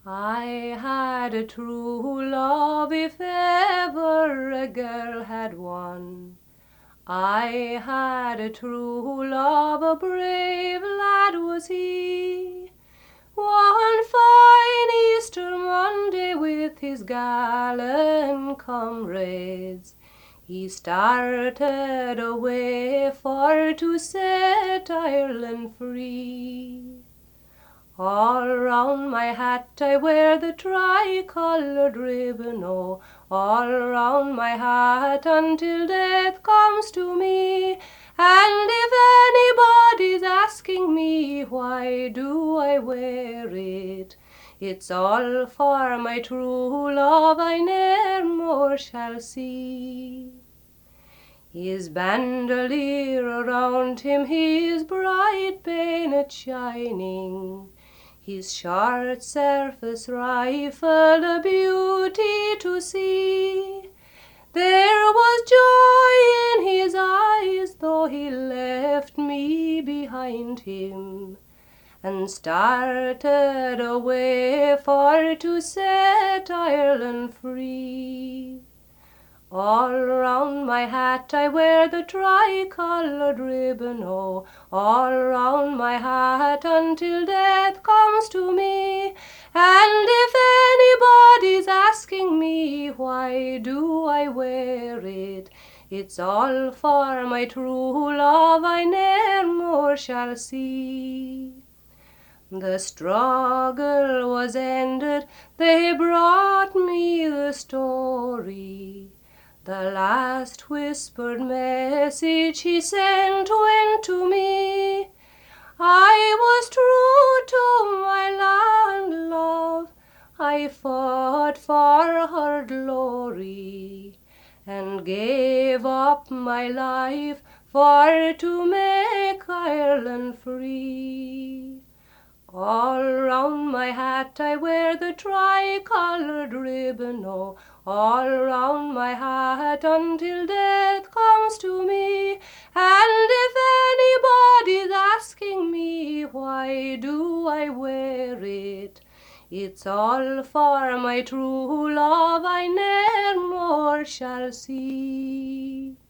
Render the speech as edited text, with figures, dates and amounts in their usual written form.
I had a true love, if ever a girl had one. I had a true love, a brave lad was he. One fine Easter Monday with his gallant comrades, he started away for to set Ireland free. All round my hat I wear the tricoloured ribbon, oh, all round my hat until death comes to me. And if anybody's asking me why do I wear it, it's all for my true love I ne'er more shall see. His bandolier around him, his bright bayonet shining, his short surface rifle a beauty to see. There was joy in his eyes, though he left me behind him, and started away for to set Ireland free. All round my hat I wear the tricoloured ribbon, oh, all round my hat until death comes to me. And if anybody's asking me why do I wear it, it's all for my true love I ne'er more shall see. The struggle was ended, they brought me the story. The last whispered message he sent went to me. I was true to my land, love, I fought for her glory, and gave up my life for to make Ireland free. All round my hat I wear the tricoloured ribbon, oh, all round my hat until death comes to me. And if anybody's asking me why do I wear it, it's all for my true love I ne'er more shall see.